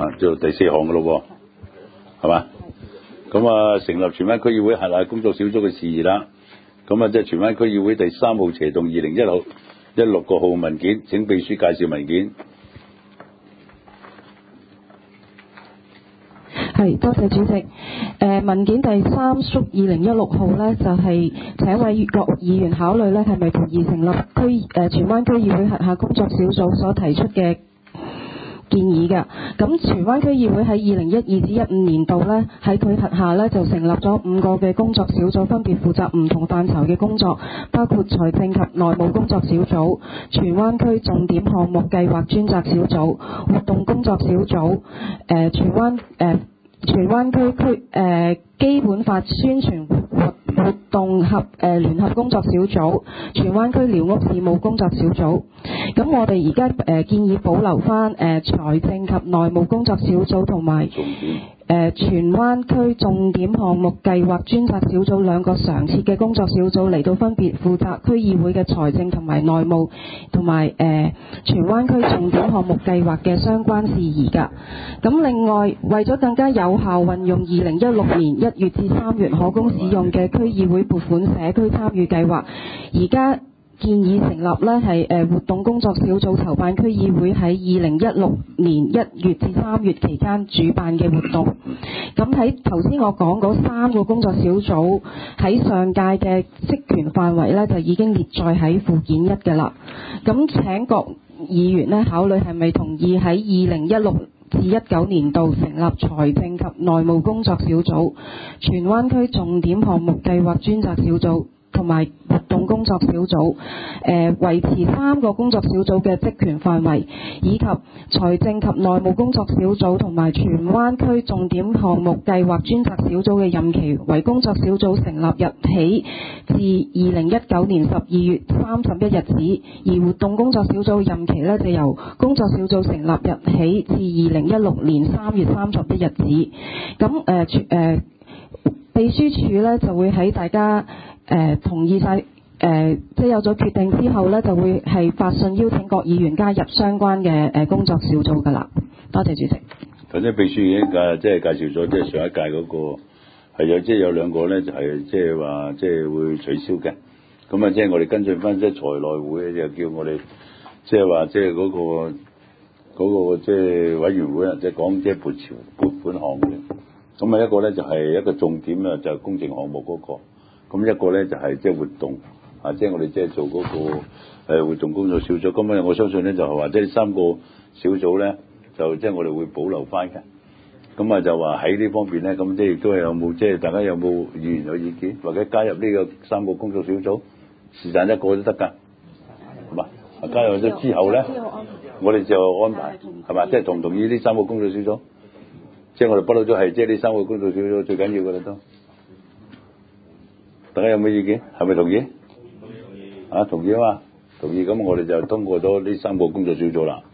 做第4項嘅咯喎，係嘛？咁啊，成立荃灣區議會轄下工作小組嘅事宜啦。咁啊，即係荃灣區議會第3號斜動2016號文件，請秘書介紹文件。 係，多謝主席。文件第3/2016號呢，就係請委各議員考慮呢係咪同意成立荃灣區議會轄下工作小組所提出嘅建議㗎。咁荃灣區議會喺2012-2015年度呢，喺佢轄下呢，就成立咗5個嘅工作小組，分別負責唔同範疇嘅工作，包括財政及內務工作小組、荃灣區重點項目計劃專責小組、活動工作小組、荃灣區基本法宣傳活動聯合工作小組、荃灣區寮屋事務工作小組。咁我哋而家建議保留翻財政及內務工作小組同埋荃灣區重點項目計劃專責小組2個常設嘅工作小組嚟到分別負責區議會嘅財政同埋內務同埋荃灣區重點項目計劃嘅相關事宜㗎。咁另外為咗更加有效運用2016年1月至3月可供使用嘅區議會撥款社區參與計劃，而家建議成立呢係活動工作小組籌辦區議會喺2016年1月至3月期間主辦嘅活動。咁喺頭先我講嗰3個工作小組喺上屆嘅職權範圍呢，就已經列載喺附件1嘅啦。咁請各議員呢考慮係咪同意喺2016至19年度成立財政及內務工作小組、荃灣區重點項目計劃專責小組同埋活動工作小組，維持3個工作小組嘅職權範圍，以及財政及內務工作小組同埋荃灣區重點項目計劃專責小組嘅任期為工作小組成立日起至2019年12月31日止，而活動工作小組任期呢，就由工作小組成立日起至2016年3月31日止。咁秘書處呢，就會喺大家同意晒即係有咗決定之後呢，就會係發信邀請各議員加入相關嘅工作小組噶啦。多謝主席。 頭先秘書已經即係介紹咗，即係上一屆嗰個係有即係有2個咧，就係即係話即係會取消嘅。咁啊，即係我哋跟進翻即係財內會就叫我哋即係話即係嗰個即係委員會啊，即係講即係撥款項嘅。咁啊，一個咧就係一個重點啊，就係工程項目嗰個。咁一個咧就係即係活動啊，即係我哋即係做嗰個活動工作小組。咁啊，我相信咧就係話即係3個小組咧，就即係我哋會保留翻嘅。咁啊，就話喺呢方面咧，咁即係亦都係有冇即係大家有冇議員有意見，或者加入呢個3個工作小組，是但一個都得㗎，係嘛？加入咗之後咧，我哋就安排係嘛？即係同唔同意呢3個工作小組？即係我哋不嬲都係即係呢3個工作小組最緊要㗎啦都。大家有冇意見？係咪同意？同意啊嘛，同意。咁我哋就通過咗呢3個工作小組啦。